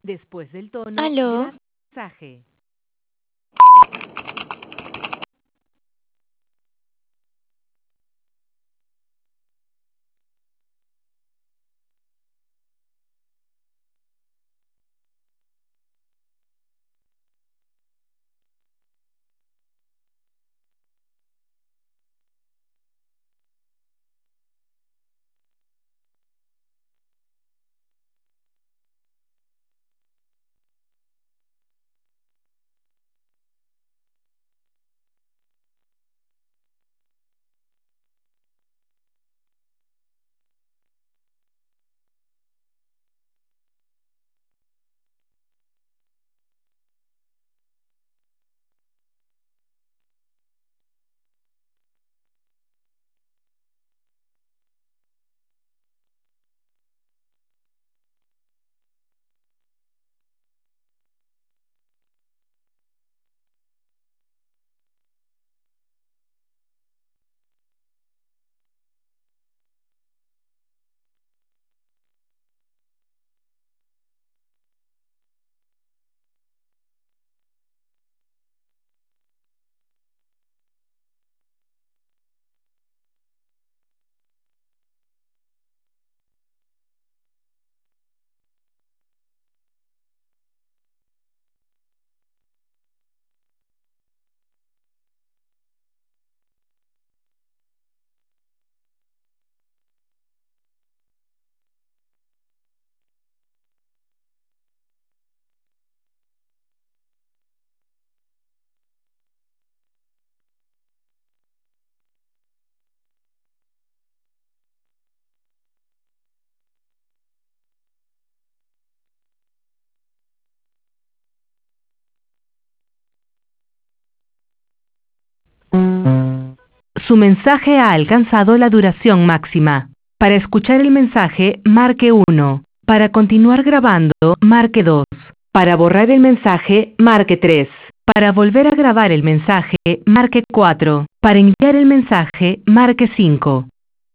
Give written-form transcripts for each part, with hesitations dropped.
Después del tono, Aló, grabe el mensaje. Su mensaje ha alcanzado la duración máxima. Para escuchar el mensaje, marque 1. Para continuar grabando, marque 2. Para borrar el mensaje, marque 3. Para volver a grabar el mensaje, marque 4. Para enviar el mensaje, marque 5.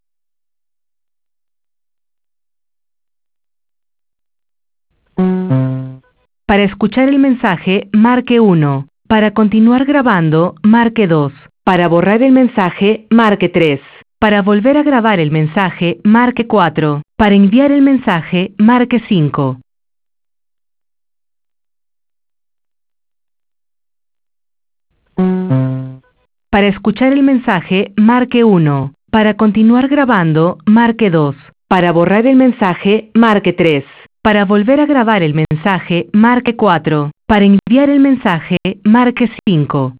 Para escuchar el mensaje, marque 1. Para continuar grabando, marque 2. Para borrar el mensaje, marque 3. Para volver a grabar el mensaje, marque 4. Para enviar el mensaje, marque 5. Para escuchar el mensaje, marque 1. Para continuar grabando, marque 2. Para borrar el mensaje, marque 3. Para volver a grabar el mensaje, marque 4. Para enviar el mensaje, marque 5.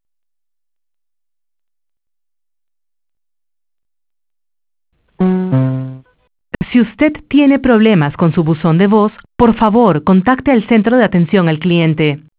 Si usted tiene problemas con su buzón de voz, por favor, contacte al centro de atención al cliente.